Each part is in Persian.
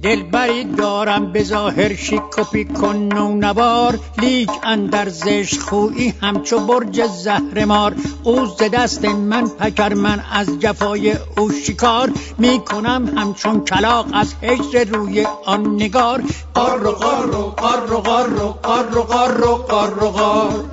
دلبری دارم به ظاهر شیک و پیک و نونوار، لیک اندر زشت خویی همچو برج زهرمار. او ز دست من پکر، من از جفای او شکار، میکنم همچون کلاغ از هجر روی آن نگار. قار و قار و قار و قار و قار و قار و قار و قار.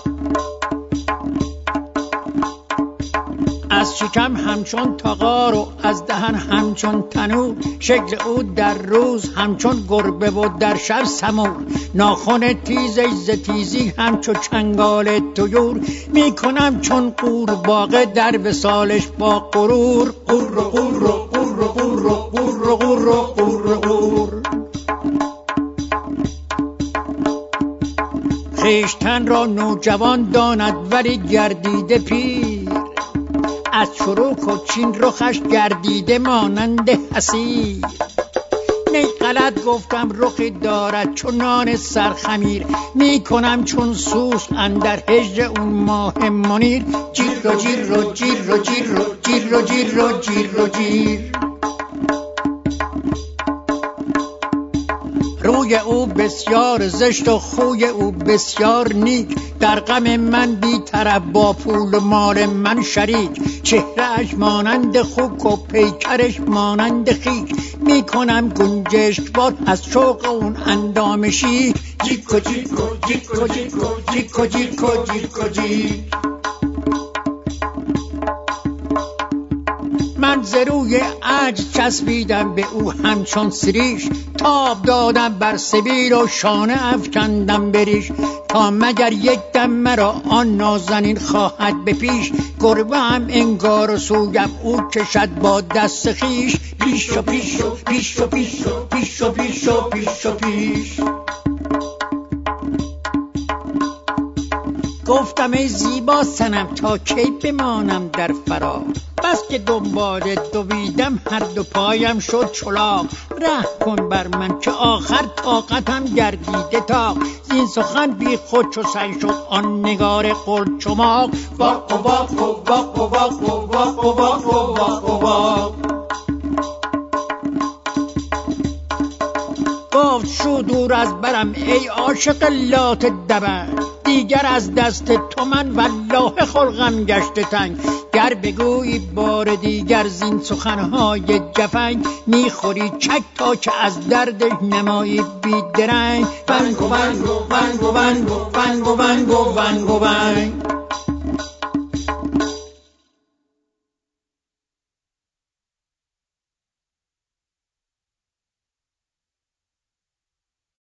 از شکم همچون تاغار و از دهن همچون تنور، شکل او در روز همچون گربه و در شب سمور. ناخن تیزش ز تیزی همچو چنگال طیور، میکنم چون قورباغه در وصالش با غرور. قور و قور و قور و قور و قور و قور و قور و قور. خویشتن را نوجوان داند ولی گردیده پیر، از چروک و چین رخش گردیده مانند حصیر. نی غلط گفتم رخی دارد چون نان سرخمیر، میکنم چون سوس اندر هجر اون ماه منیر. جیر و جیر و جیر و جیر و جیر و جیر و جیر و جیر. روی او بسیار زشت و خوی او بسیار نیک، در غم من بی طرف با پول و مال من شریک. چهرهش مانند خوک و پیکرش مانند خیک، میکنم گنجشکبار از شوق اون اندام شیک. جیک و جیک و جیک و جیک و جیک و جیک و جیک و جیک. من ز روی عجز چسبیدم به او همچون سریش، تاب دادم بر سبیل و شانه افکندم بریش. تا مگر یک دم مرا آن نازنین خواهد به پیش، گربه هم انگار و سویم او کشد با دست خیش. پیش و پیش و پیش و پیش و پیش و پیش و پیش و پیش. گفتم ای زیبا صنم تا کی بمانم در فرار، بس که دنبال دویدم هر دو پایم شد چلاق. رحم کن بر من که آخر طاقتم گردیده تاق، زین سخن بی خود چو سنگ شد آن نگار قلچماق. واق و واق و واق و واق و واق و واق و واق و واق. گفت شو دور از برم ای عاشق لات دبنگ، دیگر از دست تو من والله خلقم گشته تنگ. گر بگویی بار دیگر زین سخنهای جفنگ، میخوری چک تا که از درد نمایی بیدرنگ. ونگ و ونگ و ونگ و ونگ و ونگ و ونگ و ونگ و ونگ.